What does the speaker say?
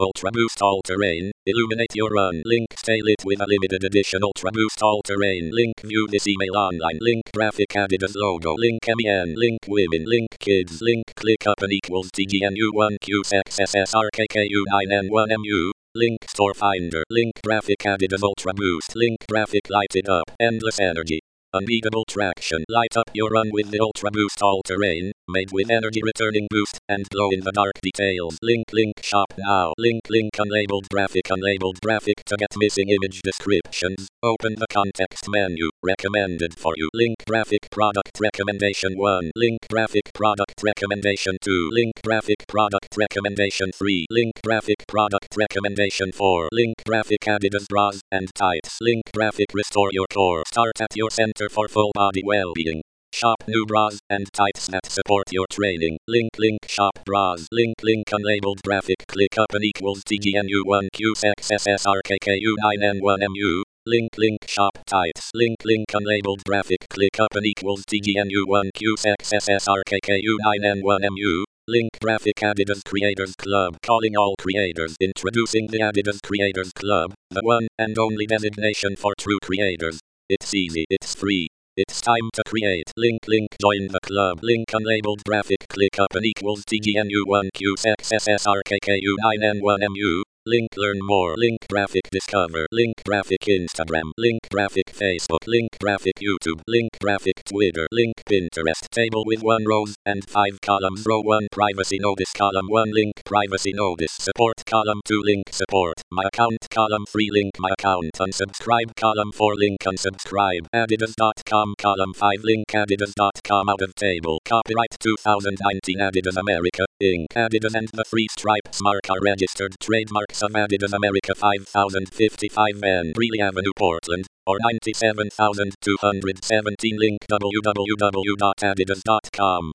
Ultra Boost All Terrain. Illuminate your run. Link stay lit with a limited edition Ultra Boost All Terrain. Link view this email online. Link graphic Adidas logo. Link MEN. Link women. Link kids. Link click up and equals TGNU1QSXSSRKKU9N1MU. Link store finder. Link graphic Adidas Ultra Boost. Link graphic light it up. Endless energy. Unbeatable traction. Light up your run with the Ultra Boost All Terrain, made with energy returning boost and glow in the dark details. Link shop now. Link unlabeled graphic to get missing image descriptions. Open the context menu. Recommended for you. Link graphic product recommendation 1. Link graphic product recommendation 2. Link graphic product recommendation 3. Link graphic product recommendation 4. Link graphic Adidas bras and tights. Link graphic restore your core. Start at your center for full body well-being. Shop new bras and tights that support your training. Link shop bras. Link unlabeled graphic click up and equals TGNU1QSXSSRKKU9N1MU. Link shop tights. Link unlabeled graphic click up and equals TGNU1QSXSSRKKU9N1MU. Link graphic Adidas Creators Club. Calling all creators. Introducing the Adidas Creators Club, the one and only designation for true creators. It's easy, it's free. It's time to create. Link join the club. Link unlabeled graphic click up and equals TGNU1QSXSSRKKU9N1MU. Link learn more. Link graphic discover. Link graphic Instagram. Link graphic Facebook. Link graphic YouTube. Link graphic Twitter. Link Pinterest. Table with 1 rows and 5 columns. Row 1 privacy notice. Column 1 link privacy notice. Support. Column 2 link support. My account. Column 3 link my account. Unsubscribe. Column 4 link unsubscribe. Adidas.com. Column 5 link Adidas.com. Out of table. Copyright 2019 Adidas America Inc. Adidas and the 3 stripes mark are registered trademarks of Adidas America 5055 N. Greeley Avenue, Portland, or 97217. Link www.adidas.com.